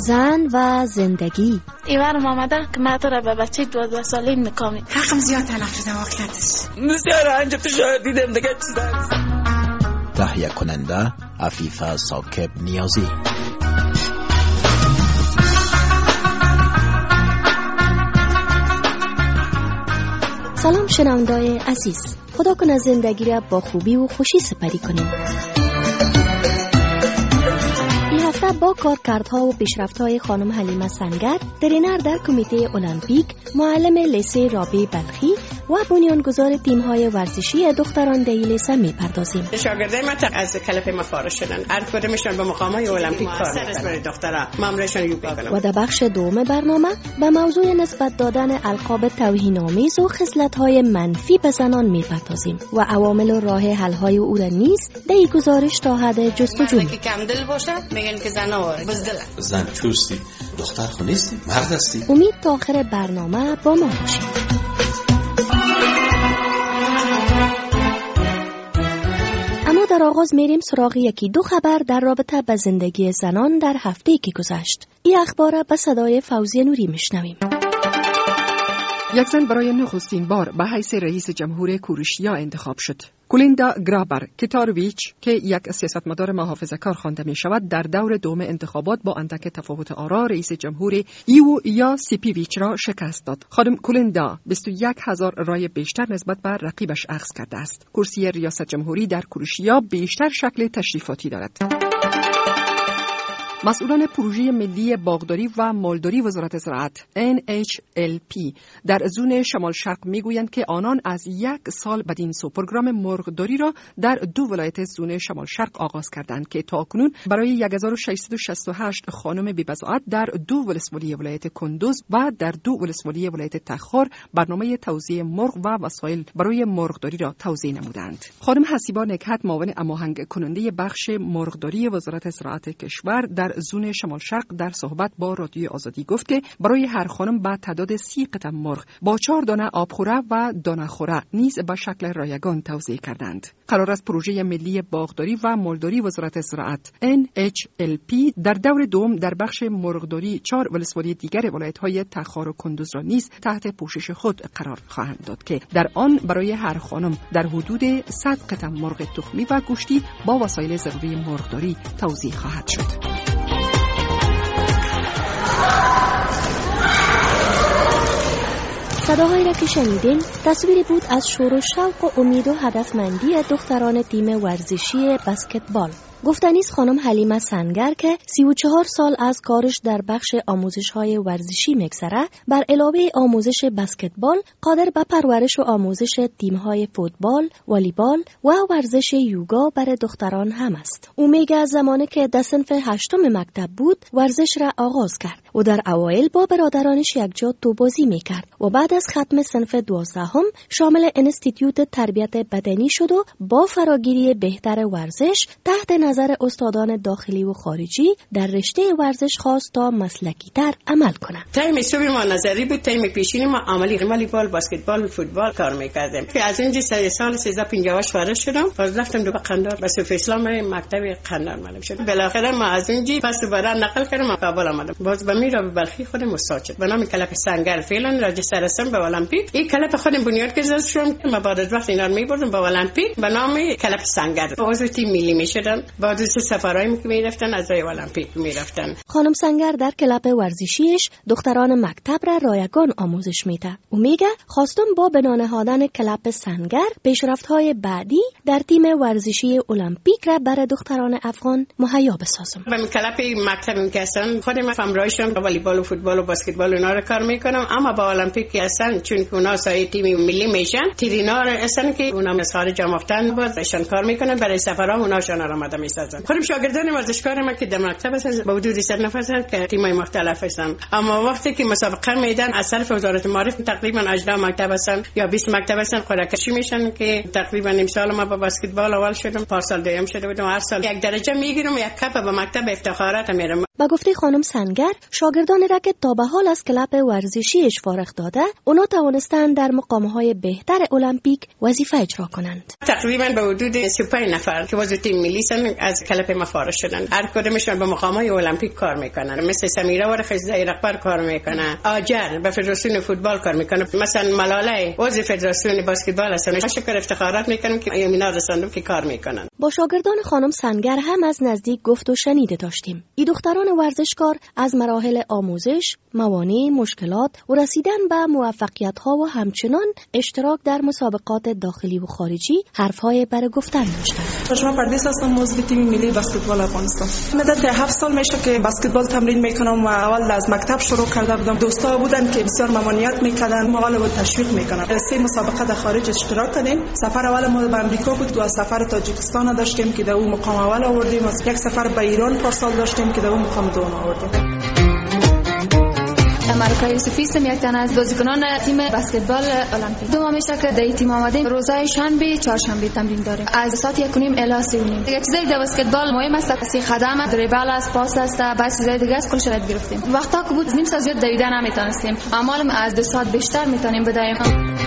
زن و زندگی. ایوانم آمده که من تو را به بچه 12 ساله میکامی. حقم زیاد تلف شده واقعیتش. بسیار انجا تو شاید دیدم دیگه چیز دارست. تهیه کننده عفیفه ثاقب نیازی. سلام شنونده‌های عزیز، خدا کنه زندگی را با خوبی و خوشی سپری کنیم. این هفته با کارکردها و پیشرفت‌های خانم حلیمه سنگر، ترینر در کمیته المپیک، معلم لیسه رابعه بلخی و بنیانگذار تیم‌های ورزشی دختران دی لیسه می‌پردازیم. شاگردای ما از کلپ ما فارغ شدن. هر کدومشون به مقام‌های المپیک کار می‌کنن. برای دخترها مامورشون یوگا کنن. و در بخش دوم برنامه به موضوع نسبت دادن القاب توهین‌آمیز و خصلت‌های منفی به زنان می‌پردازیم و عوامل و راه حل‌های او را نیز در گزارش تا حد جستجو که کم دل باشه میگن که زن آواره بزدل. زن چوستی، دختر خو نیستی، مرد هستی. امید تا آخر برنامه با ما باشید. اما در آغاز میریم سراغ یکی دو خبر در رابطه با زندگی زنان در هفته‌ای که گذشت. این اخبار را به صدای فوزیه نوری میشنویم. یک زن برای نخستین بار به حیث رئیس جمهور کروشیا انتخاب شد. کولیندا گرابر کتارویچ که یک سیاستمدار محافظه‌کار خوانده می شود، در دور دوم انتخابات با اندک تفاوت آرا رئیس جمهور ایو یا سیپیویچ را شکست داد. خانم کولیندا 21,000 رای بیشتر نسبت به رقیبش اخذ کرده است. کرسی ریاست جمهوری در کروشیا بیشتر شکل تشریفاتی دارد. مسئولان پروژه ملی باغداری و مالداری وزارت زراعت NHLP در زون شمال شرق میگویند که آنان از یک سال بدین سو پروگرام مرغداری را در 2 ولایت زون شمال شرق آغاز کردند که تاکنون برای 1668 خانم بی‌بضاعت در 2 ولسوالی ولایت کندوز و در 2 ولسوالی ولایت تخار برنامه توزیع مرغ و وسایل برای مرغداری را توزیع نمودند. خانم حسیبا نکهت معاون هماهنگ کننده بخش مرغداری وزارت زراعت کشور در زون شمال شرق در صحبت با رادیو آزادی گفت که برای هر خانم با تعداد 30 قطعه مرغ با 4 دانه آبخوره و دانه خوره نیز به شکل رایگان توزیع کردند. قرار است پروژه ملی باغداری و مالداری وزارت زراعت NHLP در دور دوم در بخش مرغداری 4 ولسوالی دیگر ولایت‌های تخار و کندوز را نیز تحت پوشش خود قرار خواهند داد که در آن برای هر خانم در حدود 100 قطعه مرغ تخمی و گوشتی با وسایل ضروری مرغداری توزیع خواهد شد. صداهایی را که شنیدین تصویری بود از شور و شوق و امید و هدفمندی دختران تیم ورزشی بسکتبال. گفتنیست خانم حلیمه سنگر که 34 سال از کارش در بخش آموزش‌های ورزشی می‌گذره، بر علاوه آموزش بسکتبال قادر به پرورش و آموزش تیم‌های فوتبال، والیبال و ورزش یوگا برای دختران هم است. او میگه از زمانی که در صنف 8 مکتب بود ورزش را آغاز کرد و در اوایل با برادرانش یکجا توپ‌بازی می‌کرد و بعد از ختم صنف 12 شامل انستیتیوت تربیت بدنی شد و با فراگیری بهتر ورزش تحت نظر استادان داخلی و خارجی در رشته ورزش خواست تا مسلکی تر عمل کنند. تایم صبح ما نظری بود، تایم پیشین ما عملی والیبال، بسکتبال، فوتبال کار می‌کردیم. که از اینجا سال 1358 فارغ شدم، باز رفتم دو قندار به صف اسلام مکتب قندار معلم شدم. بالاخره ما از اینجا پس دوباره نقل کردم کابل آمدم. باز به میرا به بلخی خودم استاد شد. به نام کلپ سنگر فعلا راجستر هستم به المپیک. این کلپ خودم بنیاد گذاشته شدم. ما بعد از وقت اینا رو می‌بردم به المپیک به نام کلپ سنگر. عضو تیم ملی می‌شدم. بعد از سفرایی که می‌رفتن از رای المپیک می‌رفتن. خانم سنگر در کلپ ورزشیش دختران مکتب را رایگان آموزش میده. او میگه خواستم با بنا نهادن کلپ سنگر پیشرفت‌های بعدی در تیم ورزشی المپیک را برای دختران افغان مهیا بسازم. من کلپ مکتبم که هستن خودم فهمیدم والیبال و فوتبال و بسکتبال اونا رو کار میکنم، اما با المپیک هستن چون که اونا سایه تیم ملی میشن ترینار هستن که اونا از خارج آمدن بازشان کار میکنن برای سفرها اوناشون رو آماده میسازن. خودم شاگردان ورزشکار ما که در مکتب هستن با حدود 100 نفر هستن که تیمای مختلف هستن، اما وقتی که مسابقه میدن از طرف وزارت معارف تقریبا 18 مکتب هستن یا 20 مکتب هستن خودکشی میشن که تقریبا امسال ما با بسکتبال اول شدم، پارسال دوم شده بودم، هر سال یک درجه میگیرم، یک کپ به مکتب افتخارات میرم. با گفته خانم سنگر، شاگردانی را که تا به حال از کلاب ورزشیش فارغ داده، اونا توانستند در مقام‌های بهتر المپیک وظیفه اجرا کنند. تقریبا به حدود 35 نفر که عضو تیم ملی از کلاب ما فارغ شدند. هر کدومشون به مقام‌های المپیک کار میکنن. مثل سمیرا ورخ زیرقبر کار میکنه، آجر به فدراسیون فوتبال کار میکنه، مثلا ملاله عضو فدراسیون بسکتبال هستن. شکر افتخارات میکنم که اینا رساندم که کار میکنن. با شاگردان خانم سنگر هم از نزدیک گفت و شنیده داشتیم. این دختران ورزشکار از مراحل آموزش، موانع، مشکلات و رسیدن به موفقیت‌ها و همچنان اشتراک در مسابقات داخلی و خارجی حرف‌های برای گفتن داشتند. شما پردیس هستم، عضو تیم ملی بسکتبال افغانستان. مدت 7 سال میشه که بسکتبال تمرین میکنم و اول از مکتب شروع کرده بودم. دوستا بودن که بسیار ممانعت میکردن، ما حالا تشویق میکنم. 3 مسابقه در خارج اشتراک کردیم. سفر اول ما به آمریکا بود و سفر تاجیکستان داشتیم که در اون مقام اول آوردیم. یک سفر به ایران پارسال داشتیم که در اون مقام دوم آوردیم. ملکه یوسفی هم یک تن از بازیکنان تیم بسکتبال المپیک. دو ماه میشه که در تیم آمدیم. روزهای شنبه، چهارشنبه تمرین داریم. از ساعت 1:30 الی 3:30. دیگه چیزای در بسکتبال مهم است، 30 قدم، دریبل است، پاس است، بعضی چیزای دیگه است، کلش یاد گرفتیم. وقتا که بود نیم ساعت زیاد دویدن نمیتونستیم. اما از 2 ساعت بیشتر میتونیم بدویم.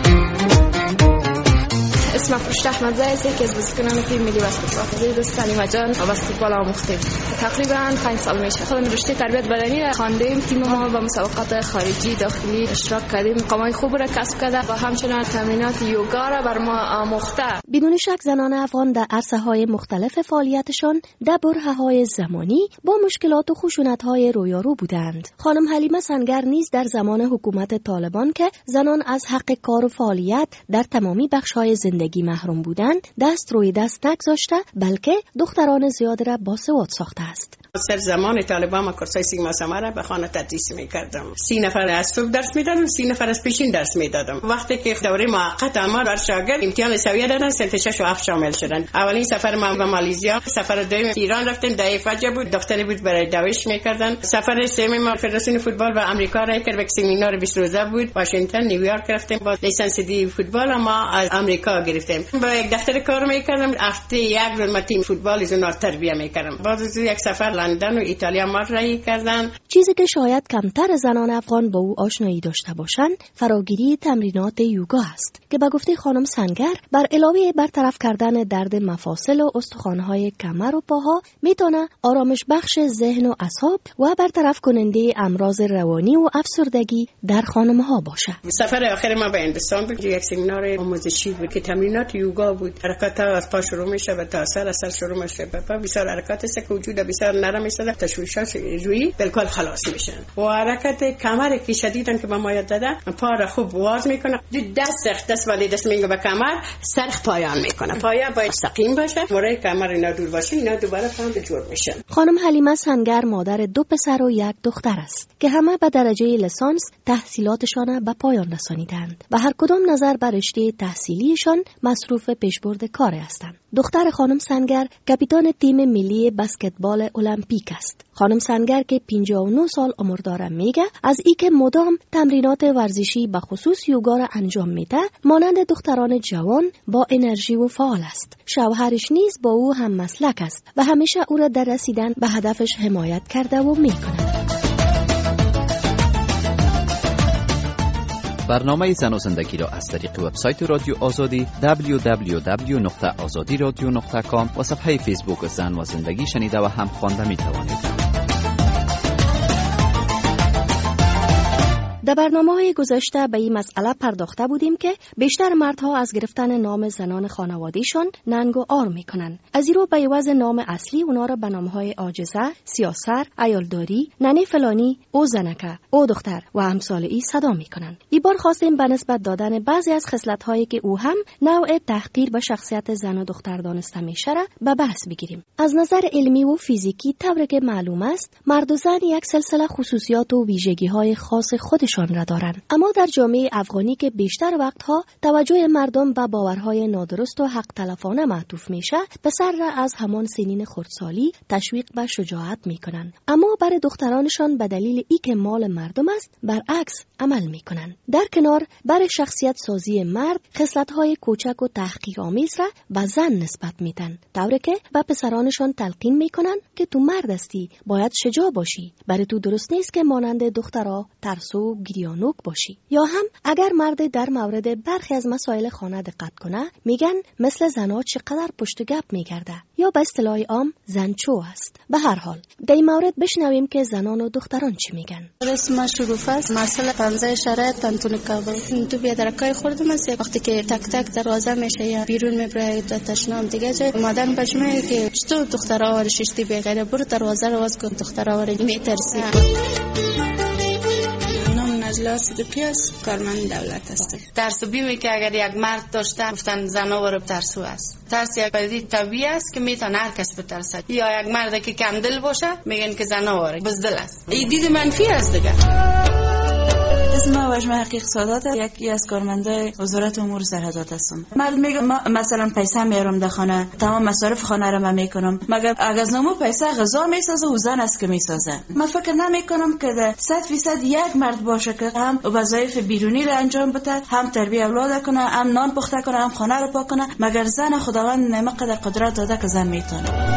اسمم فرشته احمدزاده است که از بازیکنان تیم ملی بسکتبال. دوست سلیمه جان بسکتبال آموختیم. تقریبا 5 سال میشه. خودم رشته تربیت بدنی را خواندیم. تیم ما با مسابقات خارجی داخلی اشتراک کردیم. مقامات خوب را کسب کرده و همچنین تمرینات یوگا را بر ما آموخته. بدون شک زنان افغان در عرصه‌های مختلف فعالیتشان در برهه‌های زمانی با مشکلات و خشونت‌های رویارو بودند. خانم حلیمه سنگر نیز در زمان حکومت طالبان که زنان از حق کار و فعالیت در تمامی بخش‌های زندگی محروم بودند، دست روی دست نگذاشته بلکه دختران زیاد را باسواد ساخته است. سر زمان طالبان ما کورسای سیما سمره به خانه تدریس میکردم. 30 نفر از صبح درس میدادم، 30 نفر از پیشین درس میدادم. وقتی که دوره موقت ما بر شاگرد امتحان سویه دادن، سنت 6 و 7 شامل شدن. اولین سفر ما به مالزیا، سفر دوم ایران رفتیم، ده فجر بود، دختری بود برای دویش میکردن. سفر سوم ما فدراسیون فوتبال و آمریکا را کرد، یک سمینار 20 روزه بود، واشنگتن، نیویورک رفتیم، با لیسانس دی فوتبال ما از آمریکا گرفتیم. با یک دفتر کار میکردم، هفته یک روز ما تیم فوتبال اینا تربیت میکردم. بعد از یک سفر لندن و ایتالیا ما رایی کردن. چیزی که شاید کمتر زنان افغان با او آشنایی داشته باشند فراگیری تمرینات یوگا است که به گفته خانم سنگر بر علاوه برطرف کردن درد مفاصل و استخوان‌های کمر و پاها میتونه آرامش بخش ذهن و اعصاب و برطرف کننده امراض روانی و افسردگی در خانم‌ها باشه. سفر آخر ما به هندوستان بود، یک سمینار آموزشی بود که تمرینات یوگا بود. حرکات از پا شروع میشه و تا سر شروع میشه. بسیار حرکات است که وجود بسیار نرم است، تشویشات روی بالکل خلاص میشن. و حرکت کمر که شدیدن که با ما یاد داده، پا را خوب واز میکنه، دست ولی دست میگه به کمر، سرخ پایان میکنه. پایه باید مستقیم باشه، مرای کمر اینا دور باشه، اینا دوباره پاند جور میشن. خانم حلیمه سنگر مادر 2 پسر و 1 دختر است که همه به درجه لیسانس تحصیلاتشان به پایان رسانیدند و هر کدام نظر بر رشته تحصیلیشان مصروف پیشبرد کار هستند. دختر خانم سنگر کاپیتان تیم ملی بسکتبال المپیک است. خانم سنگر که 59 سال عمر داره میگه از ای که مدام تمرینات ورزشی به خصوص یوگا را انجام میده، مانند دختران جوان با انرژی و فعال است. شوهرش نیز با او هم مسلک است و همیشه او را در رسیدن به هدفش حمایت کرده و میکنه. برنامه زن و زندگی را از طریق وبسایت رادیو آزادی www.azadiradio.com و صفحه فیسبوک زن و زندگی شنیده و هم خوانده می توانید. در برنامه‌های گذشته به این مسئله پرداخته بودیم که بیشتر مردها از گرفتن نام زنان خانوادیشان ننگ و عار میکنن. از این رو به عوض نام اصلی اونا را به نام‌های عاجزه، سیاسر، عیالداری، ننه فلانی، او زنکه، او دختر و امثال ای صدا میکنن. این بار خواستیم به نسبت دادن بعضی از خصلت‌هایی که او هم نوع تحقیر به شخصیت زن و دختر دانسته میشه را به بحث بگیریم. از نظر علمی و فیزیکی طوری که معلوم است، مرد و زن یک سلسله خصوصیات و ویژگی‌های خاص خودشان خودشان را دارند. اما در جامعه افغانی که بیشتر وقتها توجه مردم به باورهای نادرست و حق تلفانه معطوف میشه، پسر را از همان سنین خردسالی تشویق به شجاعت میکنند. اما برای دخترانشان به دلیل اینکه مال مردم است برعکس عمل میکنند. در کنار برای شخصیت سازی مرد خصلت‌های کوچک و تحقیرآمیز را به زن نسبت میدن، طوری که به پسرانشان تلقین میکنن که تو مرد هستی، باید شجاع باشی، برای تو درست نیست که مانند دخترها ترسو و گریانوک باشی. یا هم اگر مرد در مورد برخی از مسائل خانه دقت کنه، میگن مثل زنها چقدر پشت گپ میگرده، یا به اصطلاح عام زنچو است. به هر حال در این مورد بشنویم که زنان و دختران چی میگن. اسم شروف است، مسئله 15 شرایط تنتون کابل. تو بیادرکای خوردم است، وقتی که تک تک دروازه میشه یا بیرون میبره تا تشنام دیگه جای مادرم بچمه که چطور دخترها وارد ششتی بغیره برو دروازه رو باز کن، دخترها وارد میترسی. نجلا صدیقی است، کارمند دولت هستم. ترس بیمی که اگر یک مرد داشته گفتن زناور ترسو است. ترس یک پدیده طبیعی است که میتونه هر کس بترسه. یا یک مرد که کم دل باشه میگن که زناور بزدل است. این دید منفی است دیگه. اسم وجمه حقیق سادات، یکی از کارمندای وزارت امور سرحدات هستم. مرد میگه مثلا پیسه میارم در خانه، تمام مصارف خانه رو من میکنم، مگر اگر نمو پیسه غذا میسازه و زن است که میسازه. من فکر نمیکنم که 100% یک مرد باشه که هم وظایف بیرونی رو انجام بده، هم تربیت اولاد کنه، هم نان پخته کنه، هم خانه رو پاک کنه، مگر زن خداوند نمقدر قدرت داده که زن میتونه.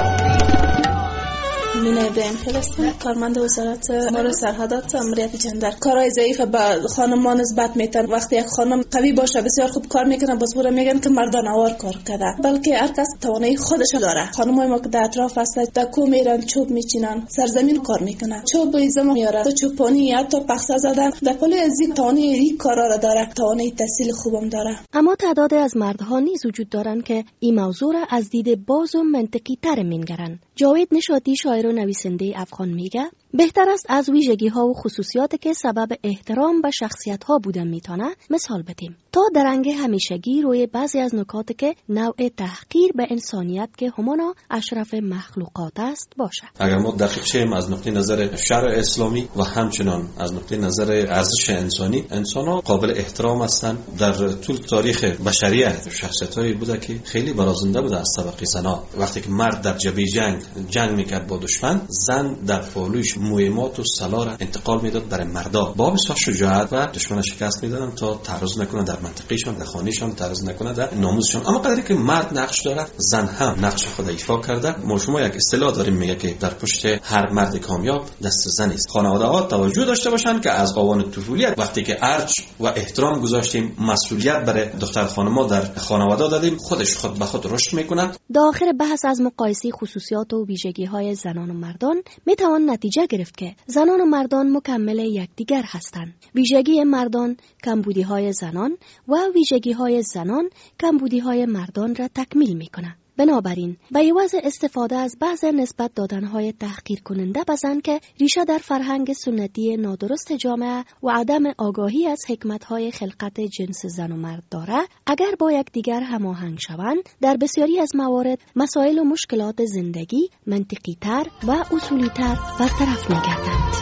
مینه بهم هستم، کارمند وزارت امور سرحدات امنیت جندر. کارهای ضعیف به خانمان نسبت میتن. وقتی یک خانم قوی باشه بسیار خوب کار میکنه، باز برای میگن که مردانوار کار کرده، بلکه هر کس توانایی خودش داره. خانمای ما که در اطراف هستن در کو میرن چوب میچینن، سرزمین کار میکنن، چوب ایزم میاره، تو چوبانی حتی پخته زدن، در پلی از این توانایی این کارا را داره، توانایی تحصیل خوبم داره. اما تعداد از مردها نیز وجود دارند که این موضوع را از دید باز و منطقی تر می‌نگرند. جاوید نشاطی شاعر و نویسنده افغان میگه بهتر است از ویژگی‌ها و خصوصیاتی که سبب احترام به شخصیت‌ها بودن میتونه مثال بدیم تا درنگ همیشگی روی بعضی از نکاتی که نوع تحقیر به انسانیت که همانا اشرف مخلوقات است باشه. اگر ما دقیق شیم از نقطه نظر شرع اسلامی و همچنان از نقطه نظر ارزش انسانی، انسان‌ها قابل احترام هستند. در طول تاریخ بشریت شخصیت‌هایی بوده که خیلی برازنده بوده از طبقه زنان. وقتی که مرد در جبهه جنگ میکرد با دشمن، زن در پالوش مهمات و سلاح را انتقال میداد برای مردا، با بسیار شجاعت و دشمن شکست میدادن تا تعرض نکنه در منطقهشان، در خانهشان تعرض نکنه در ناموسشان. اما قدری که مرد نقش داره، زن هم نقش خود ایفا کرده. ما شما یک اصطلاح داریم میگه که در پشت هر مرد کامیاب دست زن است. خانواده‌ها توجه داشته باشند که از آوان طفولیت وقتی که ارج و احترام گذاشتیم، مسئولیت برای دختر خانم‌ها در خانواده دادیم، خودش خود به خود رشد میکنه. داخل بحث از مقایسه خصوصیات و ویژگی‌های زنان و مردان میتوان نتیجه گرفت که زنان و مردان مکمل یکدیگر هستند. ویژگی مردان کمبودی‌های زنان و ویژگی‌های زنان کمبودی‌های مردان را تکمیل می‌کنند. بنابراین به عوض استفاده از بعض نسبت دادنهای تحقیر کننده به زن که ریشه در فرهنگ سنتی نادرست جامعه و عدم آگاهی از حکمتهای خلقت جنس زن و مرد داره، اگر با یکدیگر هماهنگ شوند، در بسیاری از موارد مسائل و مشکلات زندگی منطقی تر و اصولی تر برطرف می‌گردند.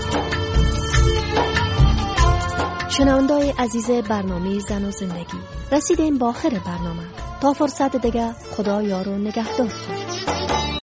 شنونده‌های عزیز برنامه زن و زندگی، رسیدیم به آخر برنامه. تا فرصت دیگه، خدا یار و نگهدار.